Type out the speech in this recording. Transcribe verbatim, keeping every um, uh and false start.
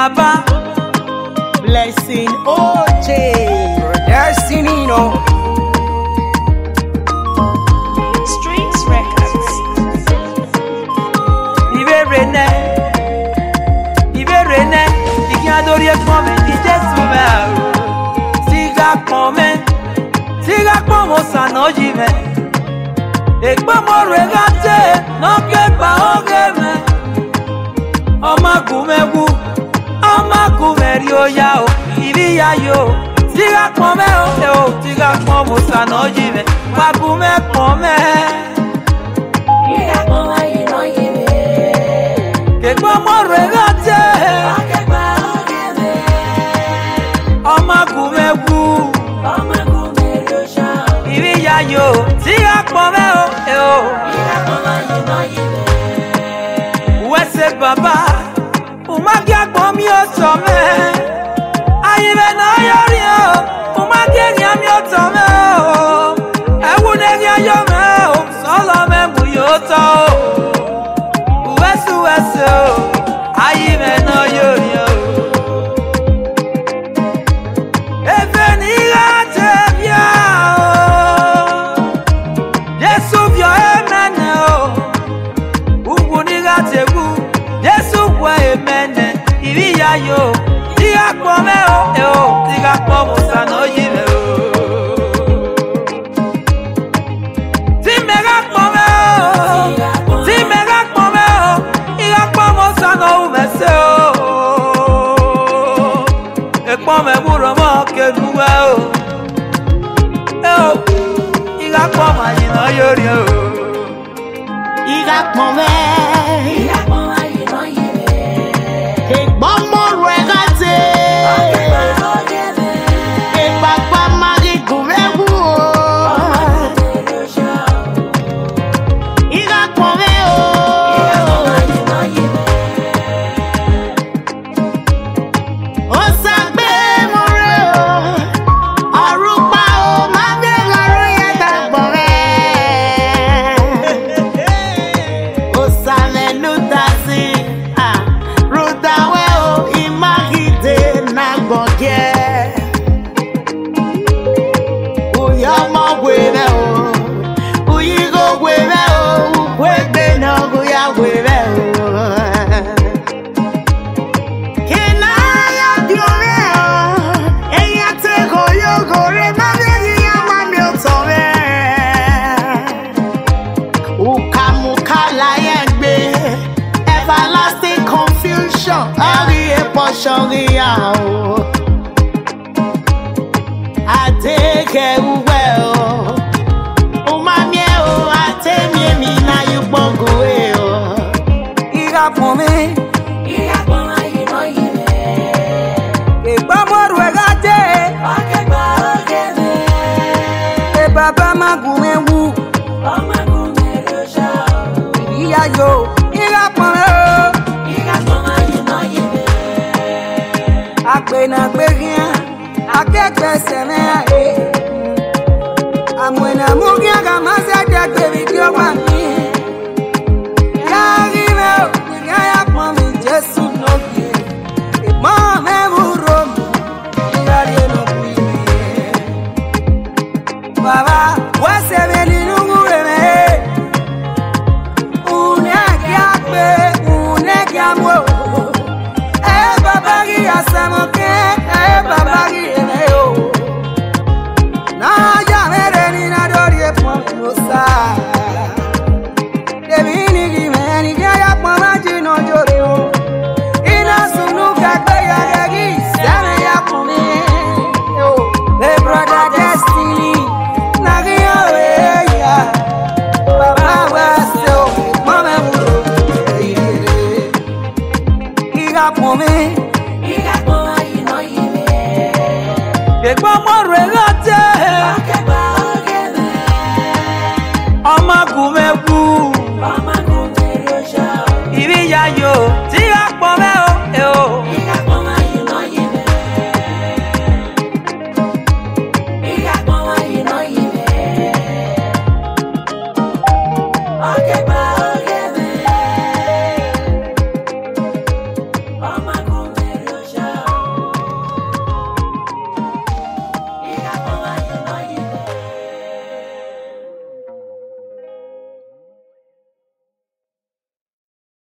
Baba. Blessing O J. Destiny, no. Strings Records. Ibe Rene, Ibe Rene, Igi adori ekpon me di Jesu me. Siga pon me, siga pon mo sanoji me. Ekpon mo regate, no ke pa oge me. Oma kume wu, oma kume rio ya o, ibi ya yo. Siga pon me o, e o, siga pon mo sanoji me. Wa kume pon me. Siga pon me yi no yi me. Ekpon mo regate, Oge pa oge me. oma kume wu, Oma kume rio sha o. ibi ya yo. Siga pon me o, e o. Siga pon me yi no yi me. Wese Baba, umagia kwa mi otome. Ayibe na yori o, umagia nya mi otome o. Ewu ne nya yo me o, solo me mu yoto o. Wese wese o, ayibe na yori o. Efe ni ga te bia o, Jesu bio emene o. Ugu ni ga te wu, Jesu wa emene. Ibi ya yo, tiga kwa me o, e o, tiga kwa mo sano yive o. Ti mega kwa me o, ti mega kwa me o, tiga kwa mo sano umese o. E kwa me buro mo ke nuwe o, e o, tiga kwa ma yina yori o. Iga pon me. Iga pon me yi no yi me. Ekpon mo regate. Oge pa oge me. Ekpakpa magi kume wu o. Oma kume rio sha o. Iga pon me o. Iga pon me yi no yi me. Osagbe mo re o. Arupa o ma be garu ye ta pon me. Osame lutasi, ah, rutawe o imagite na gbonke. Uyo mo gwebe o, uyi go gwebe o, gwebe no go ya gwebe o. Kenaya diore o, eya te go yo go re ma be ya ma mi o tome. Ukamuka layengbe, everlasting confusion. Ari e portion ya o. Ateke uwe o. Umamie o, atemie mi na yubongo e o. Iga pon me, Iga pon me yi no yi me. ekpa mo regate, Oge pa oge me. e Baba magume wu, Oma kume rio sha o. ibi ya yo. Iga pon me o, Iga pon me yi no yi me. akpe na kpe gian, akekpe seme a e. Amwe na mugia ga mase de kpe video wa mi. Ya rime o, ya ya pon mi Jesu no ki. E mo me buro mi, ya ri no kui mi. Baba, wese me ni lungu re me. Une kia kpe, une kia mo. E Baba gi asamo ke, e Baba gi eme o. Na ya mere ni na dori e pon mi no sa. Debi ni gi me ni gi ya pon ma ji no jore o. Ina sunu ka kpe ya de gi, seme ya pon mi o. Hey brother Destiny, na gi ya we ya. Baba wese o, mama muro. Iga pon me, Iga pon me yi no yi me. ekpa mo regate.